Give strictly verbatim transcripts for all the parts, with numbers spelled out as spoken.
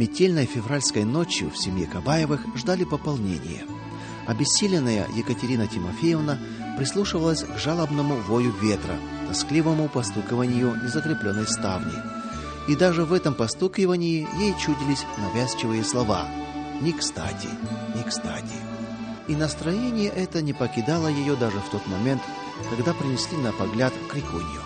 Метельной февральской ночью в семье Кабаевых ждали пополнения. Обессиленная Екатерина Тимофеевна прислушивалась к жалобному вою ветра, тоскливому постукиванию незакрепленной ставни. И даже в этом постукивании ей чудились навязчивые слова: «Не кстати, не кстати». И настроение это не покидало ее даже в тот момент, когда принесли на погляд крикунью.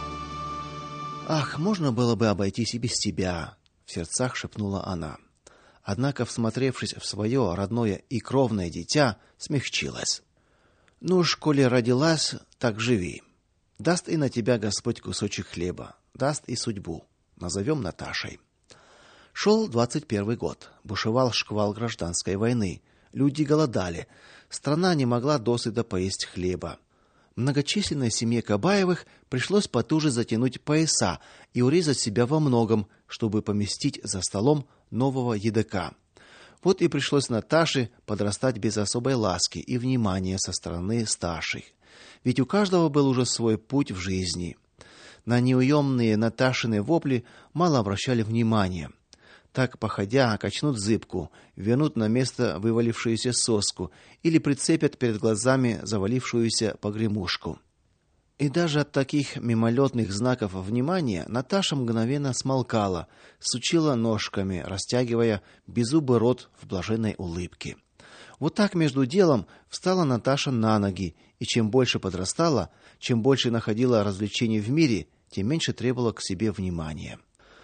«Ах, можно было бы обойтись и без тебя», — в сердцах шепнула она. Однако, всмотревшись в свое родное и кровное дитя, смягчилась. «Ну уж, коли родилась, так живи. Даст и на тебя Господь кусочек хлеба, даст и судьбу. Назовем Наташей». Шел двадцать первый год. Бушевал шквал гражданской войны. Люди голодали. Страна не могла досыта поесть хлеба. Многочисленной семье Кабаевых пришлось потуже затянуть пояса и урезать себя во многом, чтобы поместить за столом нового едока. Вот и пришлось Наташе подрастать без особой ласки и внимания со стороны старших. Ведь у каждого был уже свой путь в жизни. На неуемные Наташины вопли мало обращали внимания. Так, походя, качнут зыбку, вернут на место вывалившуюся соску или прицепят перед глазами завалившуюся погремушку. И даже от таких мимолетных знаков внимания Наташа мгновенно смолкала, сучила ножками, растягивая беззубый рот в блаженной улыбке. Вот так между делом встала Наташа на ноги, и чем больше подрастала, чем больше находила развлечений в мире, тем меньше требовала к себе внимания.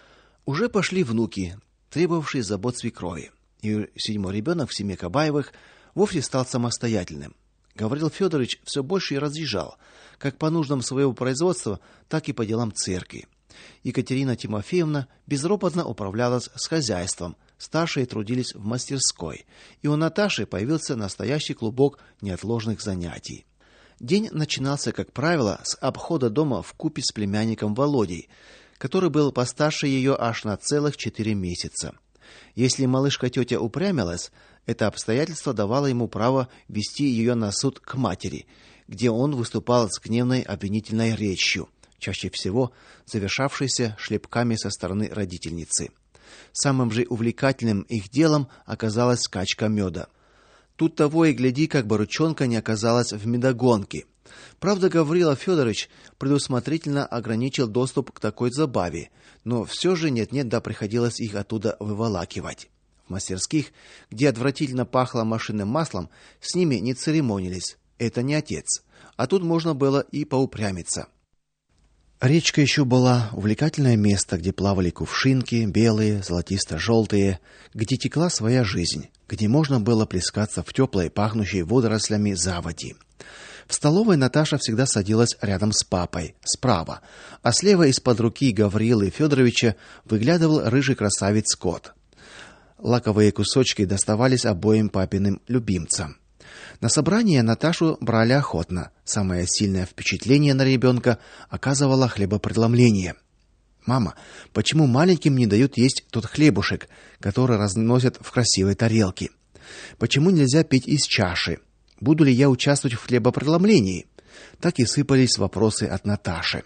Уже пошли внуки, требовавшие забот свекрови, и седьмой ребенок в семье Кабаевых вовсе стал самостоятельным. Гаврил Федорович все больше и разъезжал, как по нуждам своего производства, так и по делам церкви. Екатерина Тимофеевна безропотно управлялась с хозяйством, старшие трудились в мастерской, и у Наташи появился настоящий клубок неотложных занятий. День начинался, как правило, с обхода дома вкупе с племянником Володей, который был постарше ее аж на целых четыре месяца. Если малышка-тетя упрямилась, это обстоятельство давало ему право вести ее на суд к матери, где он выступал с гневной обвинительной речью, чаще всего завершавшейся шлепками со стороны родительницы. Самым же увлекательным их делом оказалась скачка меда. Тут того и гляди, как бы ручонка не оказалась в медогонке. Правда, Гаврила Федорович предусмотрительно ограничил доступ к такой забаве, но все же нет-нет да приходилось их оттуда выволакивать. В мастерских, где отвратительно пахло машинным маслом, с ними не церемонились. Это не отец. А тут можно было и поупрямиться. Речка еще была увлекательное место, где плавали кувшинки, белые, золотисто-желтые, где текла своя жизнь, где можно было плескаться в теплой, пахнущей водорослями заводи. В столовой Наташа всегда садилась рядом с папой, справа, а слева из-под руки Гаврилы Федоровича выглядывал рыжий красавец кот. Лаковые кусочки доставались обоим папиным любимцам. На собрание Наташу брали охотно. Самое сильное впечатление на ребенка оказывало хлебопредломление. Мама, почему маленьким не дают есть тот хлебушек, который разносят в красивой тарелке? Почему нельзя пить из чаши? Буду ли я участвовать в хлебопредломлении? Так и сыпались вопросы от Наташи.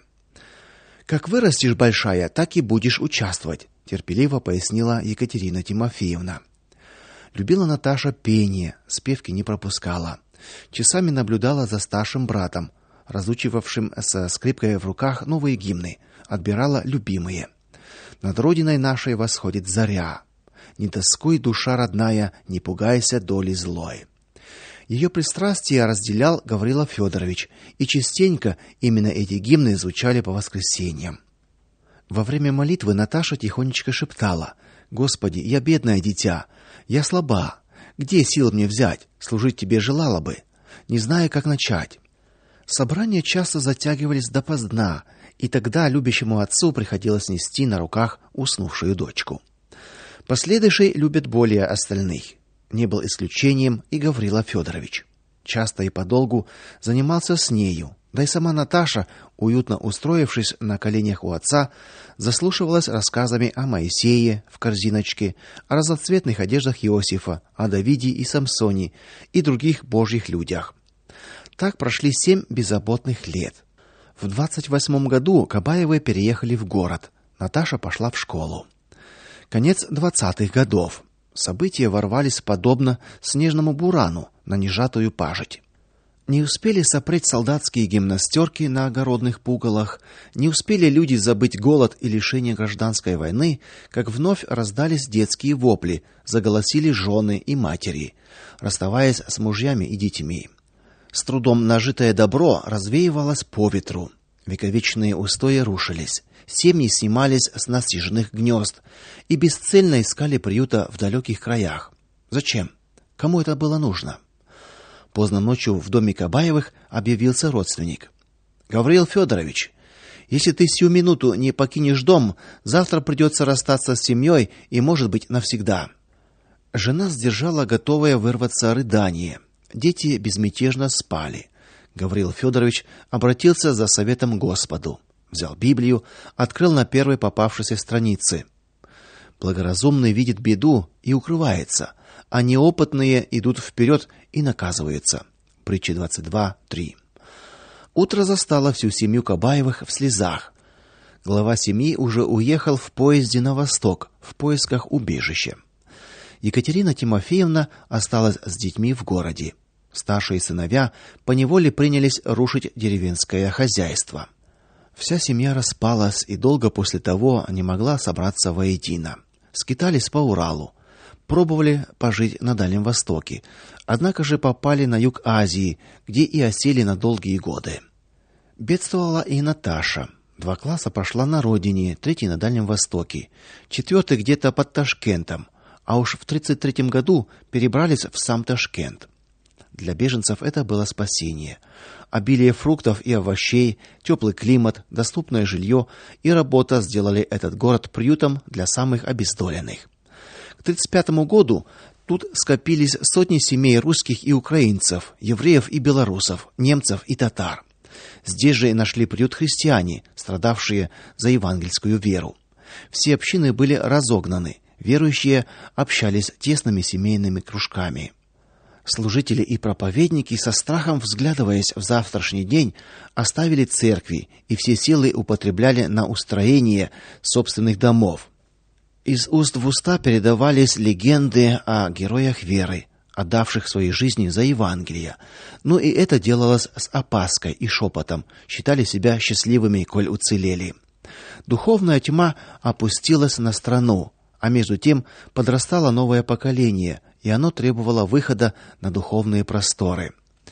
Как вырастешь большая, так и будешь участвовать, терпеливо пояснила Екатерина Тимофеевна. Любила Наташа пение, спевки не пропускала. Часами наблюдала за старшим братом, разучивавшим со скрипкой в руках новые гимны, отбирала любимые. Над родиной нашей восходит заря. Не тоскуй, душа родная, не пугайся доли злой. Ее пристрастие разделял Гаврила Федорович, и частенько именно эти гимны звучали по воскресеньям. Во время молитвы Наташа тихонечко шептала: «Господи, я бедное дитя, я слаба. Где сил мне взять? Служить тебе желала бы. Не знаю, как начать». Собрания часто затягивались допоздна, и тогда любящему отцу приходилось нести на руках уснувшую дочку. Последующие любят более остальных. Не был исключением и Гаврила Федорович. Часто и подолгу занимался с нею. Да и сама Наташа, уютно устроившись на коленях у отца, заслушивалась рассказами о Моисее в корзиночке, о разноцветных одеждах Иосифа, о Давиде и Самсоне и других божьих людях. Так прошли семь беззаботных лет. В двадцать восьмом году Кабаевы переехали в город. Наташа пошла в школу. Конец двадцатых годов. События ворвались подобно снежному бурану на нежатую пажить. Не успели сопреть солдатские гимнастерки на огородных пугалах, не успели люди забыть голод и лишение гражданской войны, как вновь раздались детские вопли, заголосили жены и матери, расставаясь с мужьями и детьми. С трудом нажитое добро развеивалось по ветру. Вековечные устои рушились, семьи снимались с насиженных гнезд и бесцельно искали приюта в далеких краях. Зачем? Кому это было нужно? Поздно ночью в доме Кабаевых объявился родственник. Гавриил Федорович, если ты сию минуту не покинешь дом, завтра придется расстаться с семьей и, может быть, навсегда. Жена сдержала готовое вырваться рыдание. Дети безмятежно спали. Гавриил Федорович обратился за советом к Господу. Взял Библию, открыл на первой попавшейся странице. Благоразумный видит беду и укрывается, а неопытные идут вперед и наказываются. Притча двадцать два три. Утро застало всю семью Кабаевых в слезах. Глава семьи уже уехал в поезде на восток в поисках убежища. Екатерина Тимофеевна осталась с детьми в городе. Старшие сыновья поневоле принялись рушить деревенское хозяйство. Вся семья распалась и долго после того не могла собраться воедино. Скитались по Уралу, пробовали пожить на Дальнем Востоке, однако же попали на юг Азии, где и осели на долгие годы. Бедствовала и Наташа. Два класса прошла на родине, третий на Дальнем Востоке, четвертый где-то под Ташкентом, а уж в тридцать третьем году перебрались в сам Ташкент. Для беженцев это было спасение. Обилие фруктов и овощей, теплый климат, доступное жилье и работа сделали этот город приютом для самых обездоленных. К тридцать пятому году тут скопились сотни семей русских и украинцев, евреев и белорусов, немцев и татар. Здесь же и нашли приют христиане, страдавшие за евангельскую веру. Все общины были разогнаны, верующие общались тесными семейными кружками. Служители и проповедники, со страхом взглядываясь в завтрашний день, оставили церкви и все силы употребляли на устроение собственных домов. Из уст в уста передавались легенды о героях веры, отдавших свои жизни за Евангелие. Но и это делалось с опаской и шепотом, считали себя счастливыми, коль уцелели. Духовная тьма опустилась на страну, а между тем подрастало новое поколение, и оно требовало выхода на духовные просторы.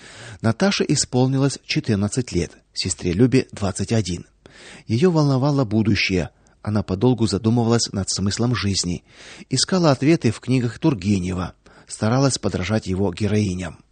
Наташе исполнилось четырнадцать лет, сестре Любе двадцать один. Ее волновало будущее. Она подолгу задумывалась над смыслом жизни, искала ответы в книгах Тургенева, старалась подражать его героиням.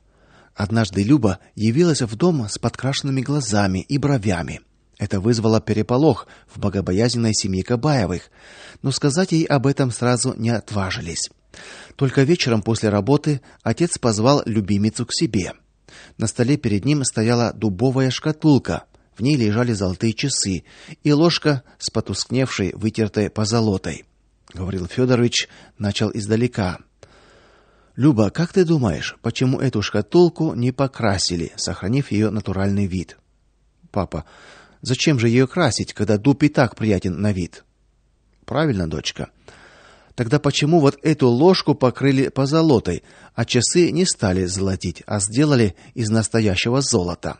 Однажды Люба явилась в дом с подкрашенными глазами и бровями. Это вызвало переполох в богобоязненной семье Кабаевых, но сказать ей об этом сразу не отважились. Только вечером после работы отец позвал любимицу к себе. На столе перед ним стояла дубовая шкатулка, в ней лежали золотые часы и ложка с потускневшей, вытертой позолотой. Гавриил Федорович начал издалека. Люба, как ты думаешь, почему эту шкатулку не покрасили, сохранив ее натуральный вид? Папа, зачем же ее красить, когда дуб и так приятен на вид? Правильно, дочка. Тогда почему вот эту ложку покрыли позолотой, а часы не стали золотить, а сделали из настоящего золота?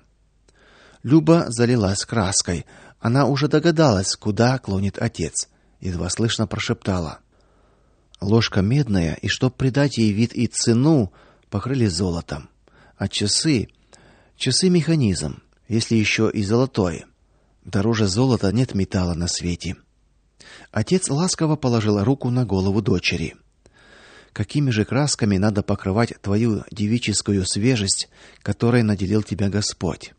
Люба залилась краской. Она уже догадалась, куда клонит отец. Едва слышно прошептала: ложка медная, и чтоб придать ей вид и цену, покрыли золотом. А часы, часы механизм, если еще и золотой. Дороже золота нет металла на свете. Отец ласково положил руку на голову дочери. Какими же красками надо покрывать твою девическую свежесть, которой наделил тебя Господь?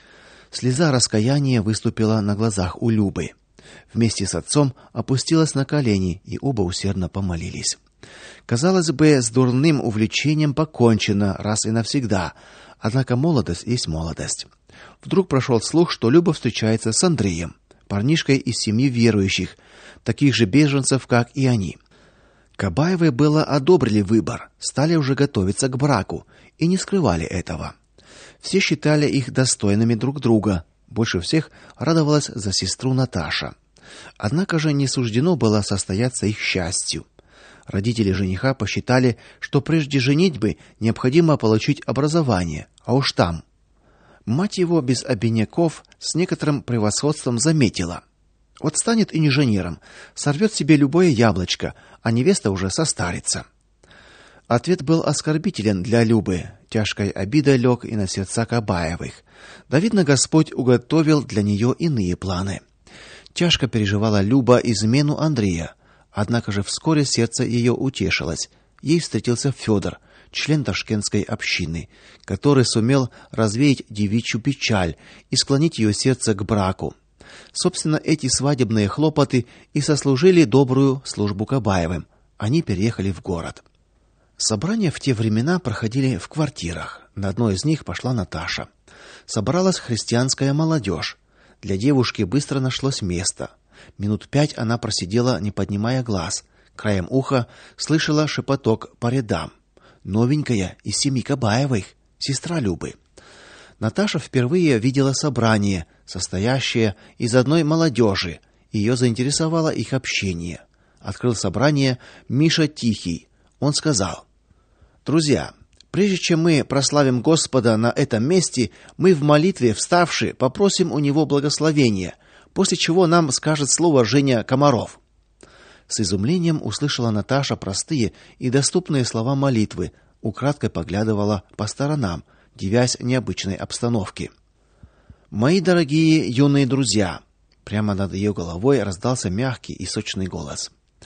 Слеза раскаяния выступила на глазах у Любы. Вместе с отцом опустилась на колени, и оба усердно помолились. Казалось бы, с дурным увлечением покончено раз и навсегда. Однако молодость есть молодость. Вдруг прошел слух, что Люба встречается с Андреем, парнишкой из семьи верующих, таких же беженцев, как и они. Кабаевы было одобрили выбор, стали уже готовиться к браку и не скрывали этого. Все считали их достойными друг друга. Больше всех радовалась за сестру Наташа. Однако же не суждено было состояться их счастью. Родители жениха посчитали, что прежде женитьбы необходимо получить образование, а уж там. Мать его без обиняков с некоторым превосходством заметила: вот станет инженером, сорвет себе любое яблочко, а невеста уже состарится. Ответ был оскорбителен для Любы, тяжкой обидой лег и на сердца Кабаевых. Да, видно, Господь уготовил для нее иные планы. Тяжко переживала Люба измену Андрея, однако же вскоре сердце ее утешилось. Ей встретился Федор, член ташкентской общины, который сумел развеять девичью печаль и склонить ее сердце к браку. Собственно, эти свадебные хлопоты и сослужили добрую службу Кабаевым. Они переехали в город. Собрания в те времена проходили в квартирах. На одной из них пошла Наташа. Собралась христианская молодежь. Для девушки быстро нашлось место. Минут пять она просидела, не поднимая глаз. Краем уха слышала шепоток по рядам. Новенькая из семьи Кабаевых, сестра Любы. Наташа впервые видела собрание, состоящее из одной молодежи. Ее заинтересовало их общение. Открыл собрание Миша Тихий. Он сказал: «Друзья, прежде чем мы прославим Господа на этом месте, мы в молитве, вставши, попросим у него благословения, после чего нам скажет слово Женя Комаров». С изумлением услышала Наташа простые и доступные слова молитвы, украдкой поглядывала по сторонам, дивясь необычной обстановке. «Мои дорогие юные друзья», прямо над ее головой раздался мягкий и сочный голос.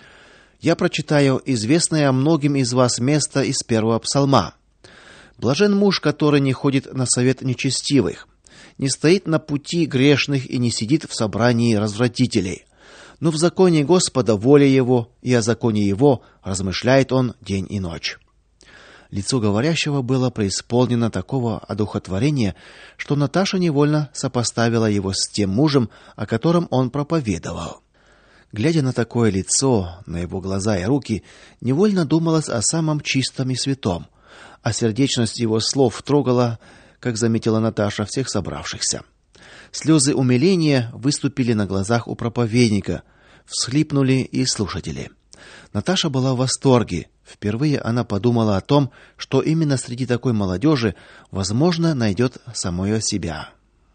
«Я прочитаю известное многим из вас место из первого псалма. Блажен муж, который не ходит на совет нечестивых, не стоит на пути грешных и не сидит в собрании развратителей. Но в законе Господа воля его, и о законе его размышляет он день и ночь». Лицо говорящего было преисполнено такого одухотворения, что Наташа невольно сопоставила его с тем мужем, о котором он проповедовал. Глядя на такое лицо, на его глаза и руки, невольно думалось о самом чистом и святом, а сердечность его слов трогала, как заметила Наташа, всех собравшихся. Слезы умиления выступили на глазах у проповедника, всхлипнули и слушатели. Наташа была в восторге. Впервые она подумала о том, что именно среди такой молодежи, возможно, найдет самое себя.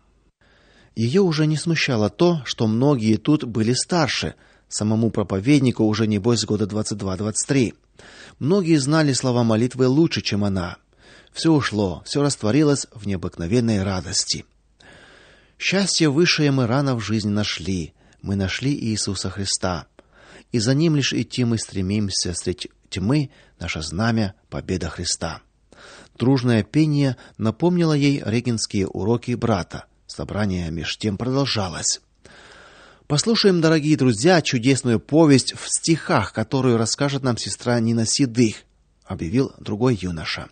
Ее уже не смущало то, что многие тут были старше. Самому проповеднику уже небось года двадцать два двадцать три. Многие знали слова молитвы лучше, чем она. Все ушло, все растворилось в необыкновенной радости. Счастье высшее мы рано в жизни нашли. Мы нашли Иисуса Христа. И за ним лишь идти мы стремимся средь тьмы, наше знамя победа Христа. Дружное пение напомнило ей регенские уроки брата. Собрание меж тем продолжалось. Послушаем, дорогие друзья, чудесную повесть в стихах, которую расскажет нам сестра Нина Седых, объявил другой юноша.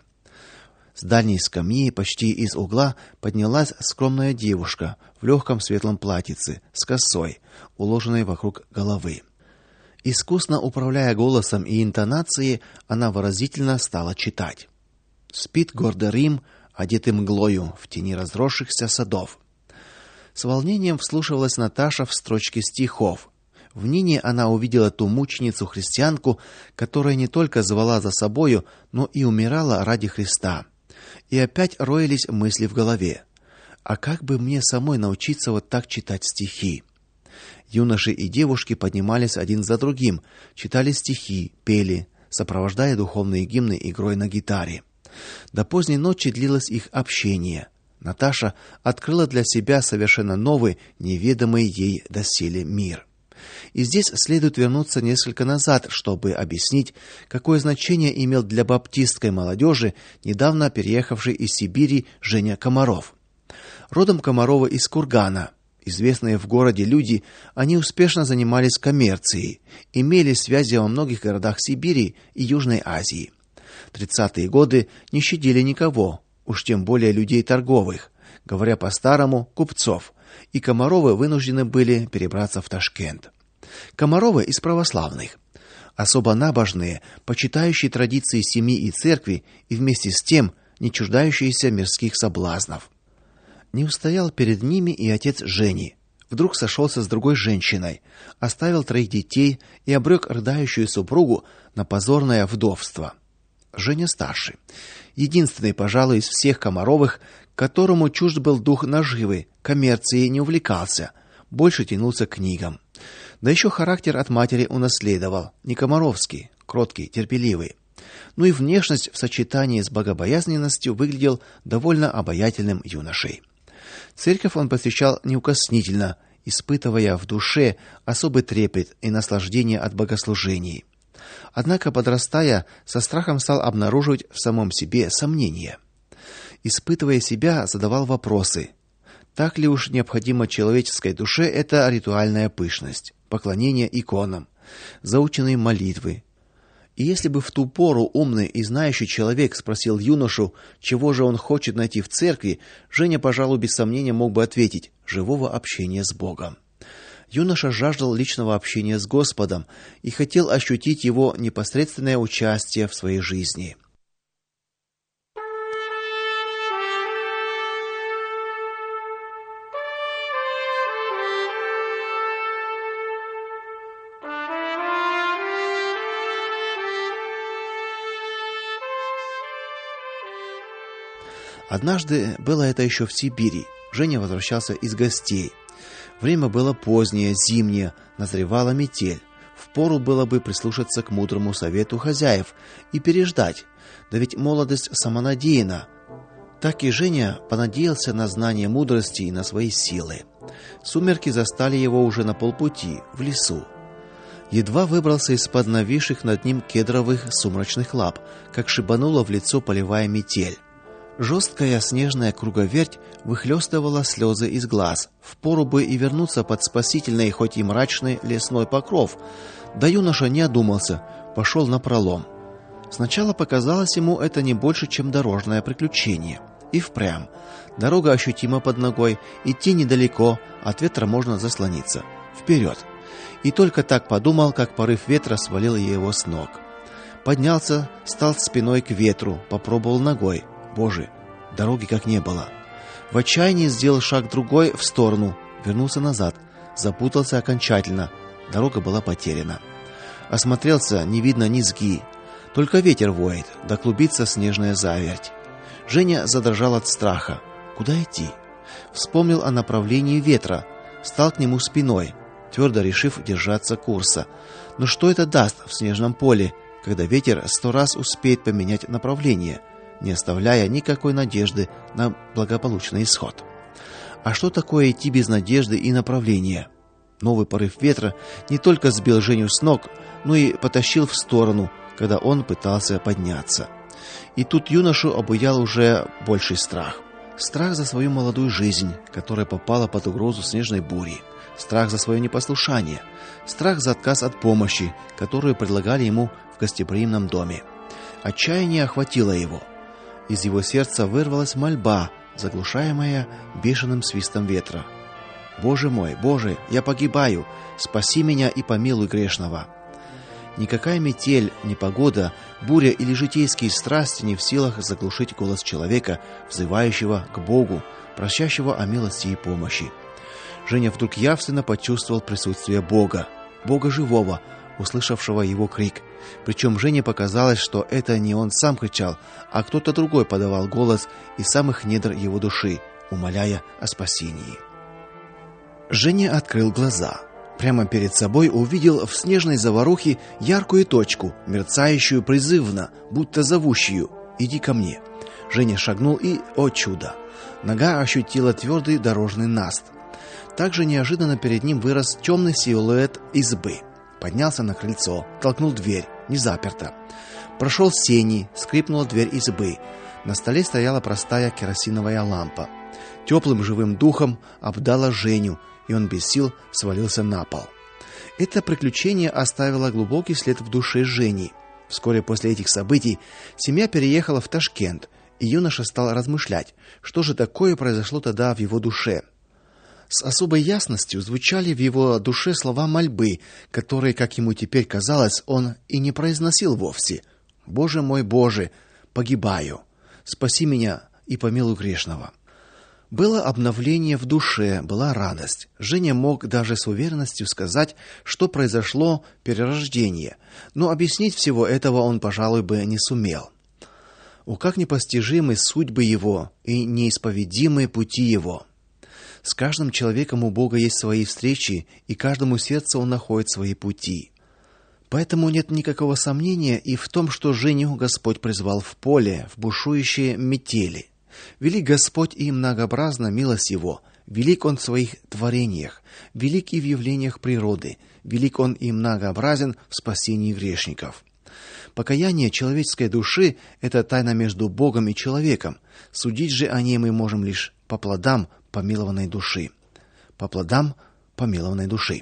С дальней скамьи, почти из угла, поднялась скромная девушка в легком светлом платьице с косой, уложенной вокруг головы. Искусно управляя голосом и интонацией, она выразительно стала читать. Спит гордый Рим, одетый мглою в тени разросшихся садов. С волнением вслушивалась Наташа в строчки стихов. В Нине она увидела ту мученицу-христианку, которая не только звала за собою, но и умирала ради Христа. И опять роились мысли в голове. А как бы мне самой научиться вот так читать стихи? Юноши и девушки поднимались один за другим, читали стихи, пели, сопровождая духовные гимны игрой на гитаре. До поздней ночи длилось их общение. Наташа открыла для себя совершенно новый, неведомый ей доселе мир. И здесь следует вернуться несколько назад, чтобы объяснить, какое значение имел для баптистской молодежи недавно переехавший из Сибири Женя Комаров. Родом Комаровы из Кургана. Известные в городе люди, они успешно занимались коммерцией, имели связи во многих городах Сибири и Южной Азии. Тридцатые годы не щадили никого, уж тем более людей торговых, говоря по-старому, купцов, и Комаровы вынуждены были перебраться в Ташкент. Комаровы из православных, особо набожные, почитающие традиции семьи и церкви и вместе с тем не чуждающиеся мирских соблазнов. Не устоял перед ними и отец Жени. вдруг сошелся с другой женщиной, оставил троих детей и обрек рыдающую супругу на позорное вдовство. Женя старший, единственный, пожалуй, из всех Комаровых, которому чужд был дух наживы, коммерцией не увлекался, больше тянулся к книгам. Да еще характер от матери унаследовал, не комаровский, кроткий, терпеливый. Ну и внешность в сочетании с богобоязненностью выглядел довольно обаятельным юношей. Церковь он посещал неукоснительно, испытывая в душе особый трепет и наслаждение от богослужений. Однако, подрастая, со страхом стал обнаруживать в самом себе сомнения. Испытывая себя, задавал вопросы: так ли уж необходимо человеческой душе эта ритуальная пышность, поклонение иконам, заученные молитвы? И если бы в ту пору умный и знающий человек спросил юношу, чего же он хочет найти в церкви, Женя, пожалуй, без сомнения мог бы ответить: живого общения с Богом. Юноша жаждал личного общения с Господом и хотел ощутить его непосредственное участие в своей жизни. Однажды, было это еще в Сибири, Женя возвращался из гостей. Время было позднее, зимнее, назревала метель. Впору было бы прислушаться к мудрому совету хозяев и переждать. Да ведь молодость самонадеянна. Так и Женя понадеялся на знание мудрости и на свои силы. Сумерки застали его уже на полпути, в лесу. Едва выбрался из-под нависших над ним кедровых сумрачных лап, как шибанула в лицо полевая метель. Жесткая снежная круговерть выхлестывала слезы из глаз. Впору бы и вернуться под спасительный, хоть и мрачный лесной покров. Да юноша не одумался, пошел напролом. Сначала показалось ему это не больше, чем дорожное приключение. И впрямь. Дорога ощутима под ногой, идти недалеко, от ветра можно заслониться. Вперед! И только так подумал, как порыв ветра свалил его с ног. Поднялся, стал спиной к ветру, попробовал ногой. Боже, дороги как не было. В отчаянии сделал шаг другой в сторону, вернулся назад, запутался окончательно. Дорога была потеряна. Осмотрелся, не видно низги. Только ветер воет, да клубится снежная заверть. Женя задрожал от страха. Куда идти? Вспомнил о направлении ветра, стал к нему спиной, твердо решив держаться курса. Но что это даст в снежном поле, когда ветер сто раз успеет поменять направление, не оставляя никакой надежды на благополучный исход? А что такое идти без надежды и направления? Новый порыв ветра не только сбил Женю с ног, но и потащил в сторону, когда он пытался подняться. И тут юношу обуял уже больший страх. Страх за свою молодую жизнь, которая попала под угрозу снежной бури. Страх за свое непослушание. Страх за отказ от помощи, которую предлагали ему в гостеприимном доме. Отчаяние охватило его. Из его сердца вырвалась мольба, заглушаемая бешеным свистом ветра. Боже мой, Боже, я погибаю, спаси меня и помилуй грешного. Никакая метель, непогода, буря или житейские страсти не в силах заглушить голос человека, взывающего к Богу, просящего о милости и помощи. Женя вдруг явственно почувствовал присутствие Бога, Бога живого, услышавшего его крик. Причем Жене показалось, что это не он сам кричал, а кто-то другой подавал голос из самых недр его души, умоляя о спасении. Женя открыл глаза. Прямо перед собой увидел в снежной заварухе яркую точку, мерцающую призывно, будто зовущую: «Иди ко мне». Женя шагнул и, о чудо, нога ощутила твердый дорожный наст. Также неожиданно перед ним вырос темный силуэт избы. Поднялся на крыльцо, толкнул дверь, не заперта. Прошел сени, скрипнула дверь избы. На столе стояла простая керосиновая лампа. Теплым живым духом обдала Женю, и он без сил свалился на пол. Это приключение оставило глубокий след в душе Жени. Вскоре после этих событий семья переехала в Ташкент, и юноша стал размышлять, что же такое произошло тогда в его душе. С особой ясностью звучали в его душе слова мольбы, которые, как ему теперь казалось, он и не произносил вовсе. «Боже мой, Боже, погибаю, спаси меня и помилуй грешного». Было обновление в душе, была радость. Женя мог даже с уверенностью сказать, что произошло перерождение, но объяснить всего этого он, пожалуй, бы не сумел. О, как непостижимы судьбы его и неисповедимы пути его! С каждым человеком у Бога есть свои встречи, и каждому сердцу он находит свои пути. Поэтому нет никакого сомнения и в том, что Женю Господь призвал в поле, в бушующие метели. Велик Господь и многообразна милость Его, велик Он в своих творениях, велик и в явлениях природы, велик Он и многообразен в спасении грешников. Покаяние человеческой души – это тайна между Богом и человеком. Судить же о ней мы можем лишь по плодам помилованной души. По плодам помилованной души.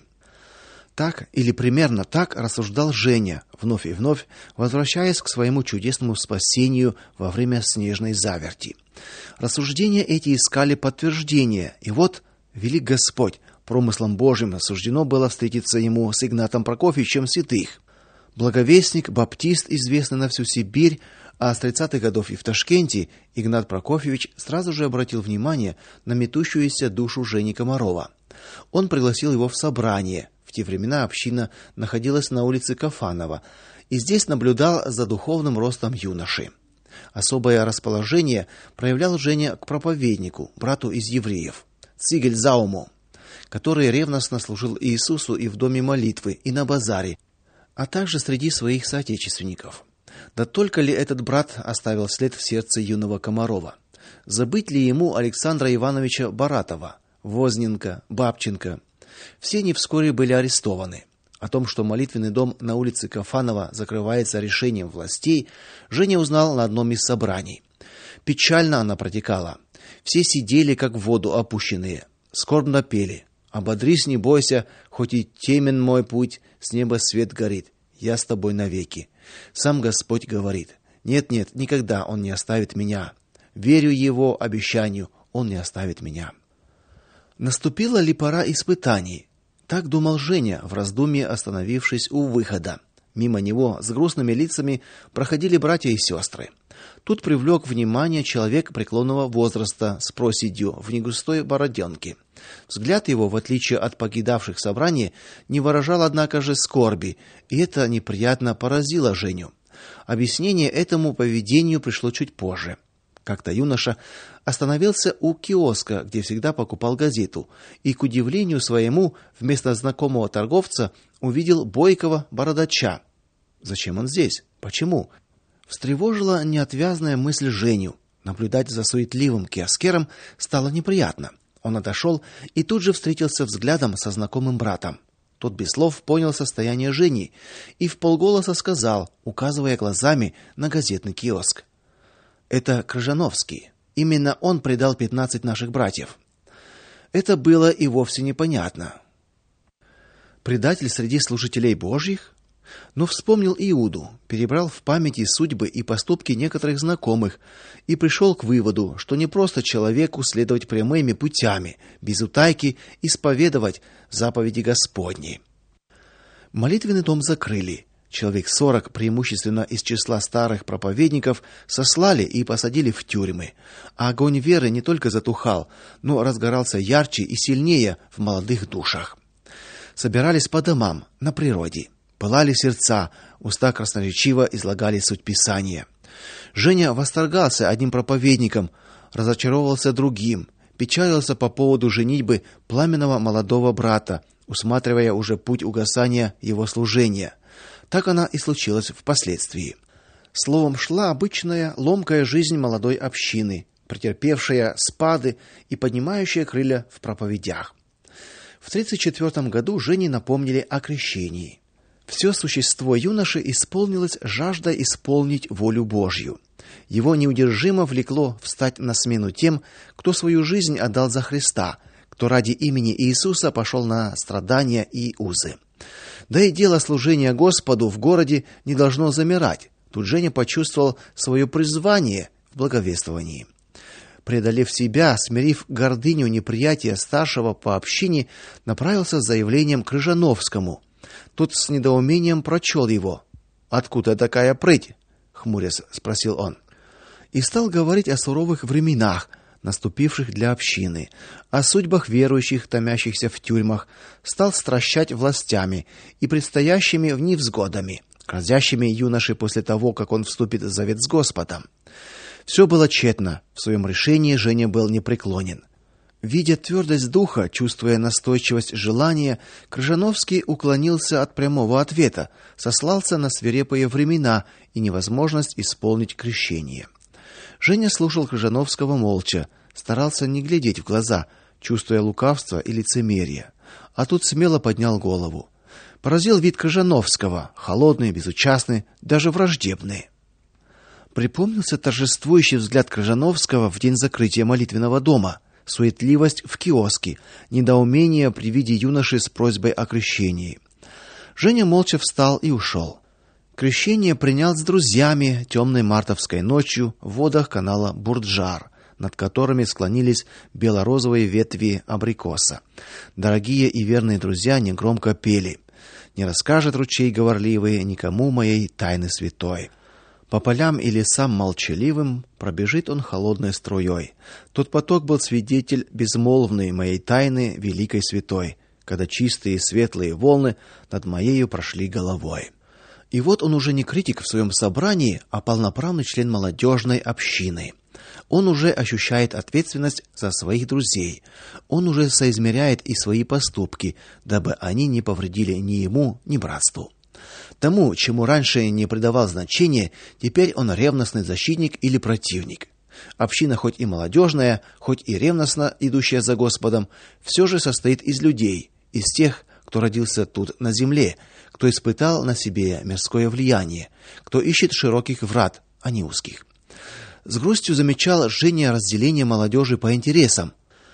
Так или примерно так рассуждал Женя, вновь и вновь возвращаясь к своему чудесному спасению во время снежной заверти. Рассуждения эти искали подтверждения, и вот велик Господь, промыслом Божьим суждено было встретиться ему с Игнатом Прокофьевичем святых. Благовестник, баптист, известный на всю Сибирь, а с тридцатых годов и в Ташкенте, Игнат Прокофьевич сразу же обратил внимание на метущуюся душу Жени Комарова. Он пригласил его в собрание. В те времена община находилась на улице Кафанова, и здесь наблюдал за духовным ростом юноши. Особое расположение проявлял Женя к проповеднику, брату из евреев, Цигель Зауму, который ревностно служил Иисусу и в доме молитвы, и на базаре, а также среди своих соотечественников. Да только ли этот брат оставил след в сердце юного Комарова? Забыть ли ему Александра Ивановича Баратова, Возненко, Бабченко? Все они вскоре были арестованы. О том, что молитвенный дом на улице Кафанова закрывается решением властей, Женя узнал на одном из собраний. Печально она протекала. Все сидели, как в воду опущенные, скорбно пели: «Ободрись, не бойся, хоть и темен мой путь, с неба свет горит, я с тобой навеки. Сам Господь говорит: нет-нет, никогда Он не оставит меня. Верю Его обещанию, Он не оставит меня». Наступила ли пора испытаний? Так думал Женя, в раздумье остановившись у выхода. Мимо него с грустными лицами проходили братья и сестры. Тут привлек внимание человек преклонного возраста с проседью в негустой бороденке. Взгляд его, в отличие от покидавших собрание, не выражал, однако же, скорби, и это неприятно поразило Женю. Объяснение этому поведению пришло чуть позже. Как-то юноша остановился у киоска, где всегда покупал газету, и, к удивлению своему, вместо знакомого торговца увидел бойкого бородача. Зачем он здесь? Почему? Встревожила неотвязная мысль Женю. Наблюдать за суетливым киоскером стало неприятно. Он отошел и тут же встретился взглядом со знакомым братом. Тот без слов понял состояние Жени и вполголоса сказал, указывая глазами на газетный киоск: «Это Крыжановский. Именно он предал пятнадцать наших братьев». Это было и вовсе непонятно. Предатель среди служителей Божьих? Но вспомнил Иуду, перебрал в памяти судьбы и поступки некоторых знакомых и пришел к выводу, что не просто человеку следовать прямыми путями, без утайки исповедовать заповеди Господни. Молитвенный дом закрыли. Человек сорок, преимущественно из числа старых проповедников, сослали и посадили в тюрьмы. А огонь веры не только затухал, но разгорался ярче и сильнее в молодых душах. Собирались по домам, на природе. Пылали сердца, уста красноречиво излагали суть Писания. Женя восторгался одним проповедником, разочаровывался другим, печалился по поводу женитьбы пламенного молодого брата, усматривая уже путь угасания его служения. Так она и случилась впоследствии. Словом, шла обычная ломкая жизнь молодой общины, претерпевшая спады и поднимающая крылья в проповедях. В тридцать четвёртом году Жене напомнили о крещении. Все существо юноши исполнилось жаждой исполнить волю Божью. Его неудержимо влекло встать на смену тем, кто свою жизнь отдал за Христа, кто ради имени Иисуса пошел на страдания и узы. Да и дело служения Господу в городе не должно замирать. Тут Женя почувствовал свое призвание в благовествовании. Преодолев себя, смирив гордыню неприятия старшего по общине, направился с заявлением к Крыжановскому. Тот с недоумением прочел его. «Откуда такая прыть?» — хмурясь спросил он. И стал говорить о суровых временах, наступивших для общины, о судьбах верующих, томящихся в тюрьмах, стал стращать властями и предстоящими в невзгодами, грозящими юноше после того, как он вступит в завет с Господом. Все было тщетно, в своем решении Женя был непреклонен. Видя твердость духа, чувствуя настойчивость желания, Крыжановский уклонился от прямого ответа, сослался на свирепые времена и невозможность исполнить крещение. Женя слушал Крыжановского молча, старался не глядеть в глаза, чувствуя лукавство и лицемерие. А тут смело поднял голову. Поразил вид Крыжановского, холодный, безучастный, даже враждебный. Припомнился торжествующий взгляд Крыжановского в день закрытия молитвенного дома, суетливость в киоске, недоумение при виде юноши с просьбой о крещении. Женя молча встал и ушел. Крещение принял с друзьями темной мартовской ночью в водах канала Бурджар, над которыми склонились бело-розовые ветви абрикоса. Дорогие и верные друзья негромко пели: «Не расскажет ручей говорливый никому моей тайны святой». По полям и лесам молчаливым пробежит он холодной струей. Тот поток был свидетель безмолвный моей тайны великой святой, когда чистые и светлые волны над моею прошли головой. И вот он уже не критик в своем собрании, а полноправный член молодежной общины. Он уже ощущает ответственность за своих друзей. Он уже соизмеряет и свои поступки, дабы они не повредили ни ему, ни братству. Тому, чему раньше не придавал значения, теперь он ревностный защитник или противник. Община хоть и молодежная, хоть и ревностно идущая за Господом, все же состоит из людей, из тех, кто родился тут на земле, кто испытал на себе мирское влияние, кто ищет широких врат, а не узких. С грустью замечал Женя разделение молодежи по интересам.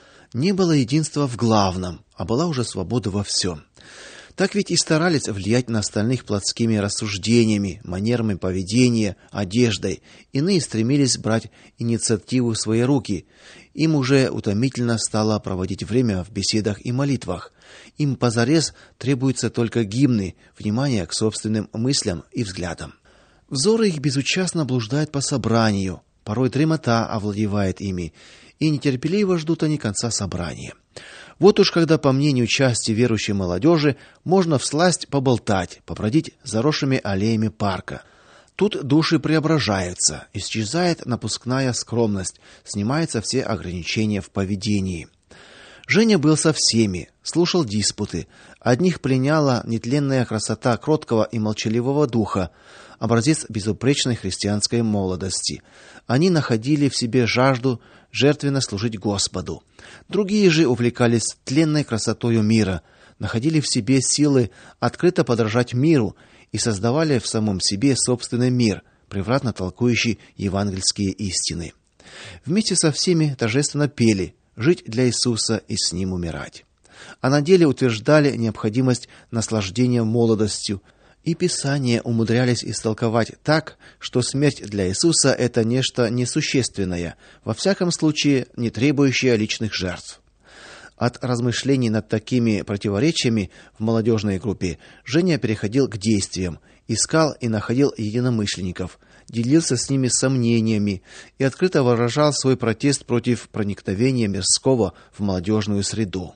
Не было единства в главном, а была уже свобода во всем. Так ведь и старались влиять на остальных плотскими рассуждениями, манерами поведения, одеждой. Иные стремились брать инициативу в свои руки. Им уже утомительно стало проводить время в беседах и молитвах. Им позарез требуются только гимны, внимание к собственным мыслям и взглядам. Взоры их безучастно блуждают по собранию, порой дремота овладевает ими, и нетерпеливо ждут они конца собрания. Вот уж когда, по мнению части верующей молодежи, можно всласть поболтать, побродить заросшими аллеями парка. Тут души преображаются, исчезает напускная скромность, снимаются все ограничения в поведении. Женя был со всеми, слушал диспуты. Одних пленяла нетленная красота кроткого и молчаливого духа, образец безупречной христианской молодости. Они находили в себе жажду жертвенно служить Господу. Другие же увлекались тленной красотою мира, находили в себе силы открыто подражать миру и создавали в самом себе собственный мир, превратно толкующий евангельские истины. Вместе со всеми торжественно пели: жить для Иисуса и с ним умирать. А на деле утверждали необходимость наслаждения молодостью, и Писание умудрялись истолковать так, что смерть для Иисуса – это нечто несущественное, во всяком случае не требующее личных жертв. От размышлений над такими противоречиями в молодежной группе Женя переходил к действиям, искал и находил единомышленников, делился с ними сомнениями и открыто выражал свой протест против проникновения мирского в молодежную среду.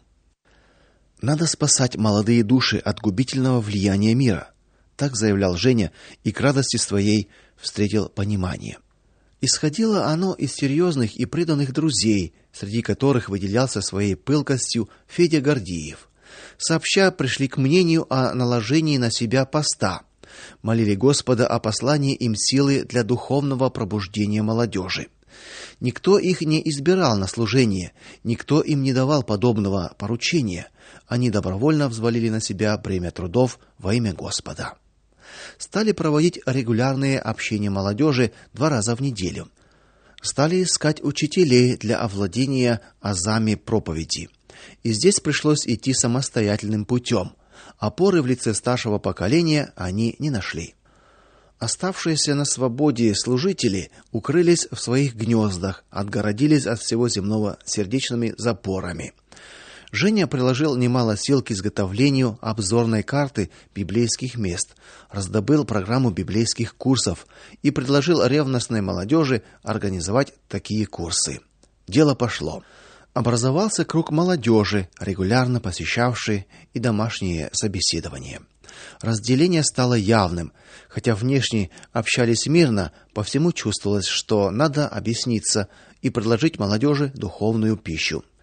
Надо спасать молодые души от губительного влияния мира. Так заявлял Женя, и к радости своей встретил понимание. Исходило оно из серьезных и преданных друзей, среди которых выделялся своей пылкостью Федя Гордиев. Сообща пришли к мнению о наложении на себя поста, молили Господа о послании им силы для духовного пробуждения молодежи. Никто их не избирал на служение, никто им не давал подобного поручения. Они добровольно взвалили на себя бремя трудов во имя Господа. Стали проводить регулярные общения молодежи два раза в неделю. Стали искать учителей для овладения азами проповеди. И здесь пришлось идти самостоятельным путем. Опоры в лице старшего поколения они не нашли. Оставшиеся на свободе служители укрылись в своих гнездах, отгородились от всего земного сердечными запорами. Женя приложил немало сил к изготовлению обзорной карты библейских мест, раздобыл программу библейских курсов и предложил ревностной молодежи организовать такие курсы. Дело пошло. Образовался круг молодежи, регулярно посещавший и домашние собеседования. Разделение стало явным, хотя внешне общались мирно, по всему чувствовалось, что надо объясниться и предложить молодежи духовную пищу.